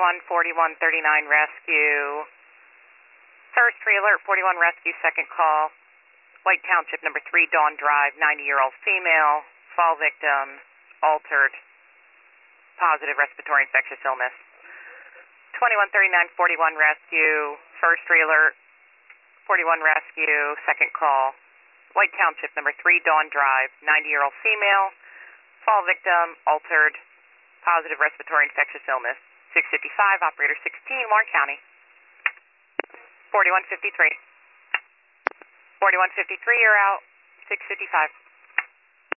4139 rescue. First pre-alert, 41 rescue, second call. White Township, number 3, Dawn Drive, 90-year-old female, fall victim, altered, positive respiratory infectious illness. 2139-41 rescue, first pre-alert, 41 rescue, second call. White Township, number 3, Dawn Drive, 90-year-old female, fall victim, altered, positive respiratory infectious illness. 655, operator 16, Warren County. 4153. 4153, you're out. 655.